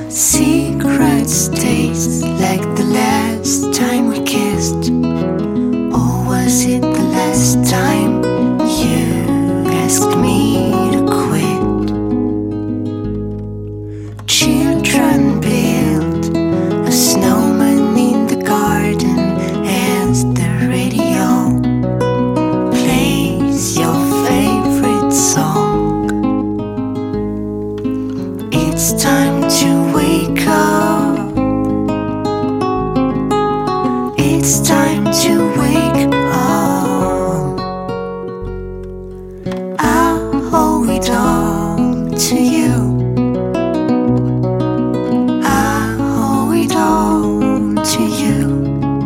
Secrets taste like the last time we kissed. Or was it the last time you asked me to quit? Children build a snowman in the garden as the radio plays your favorite song. It's time to wake up. It's time to wake up. I owe it all to you. I owe it all to you.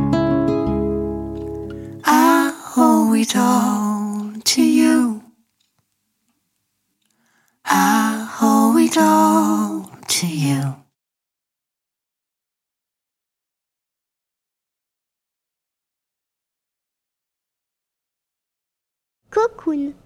I owe it all to you. I owe it all to you. Cocoon.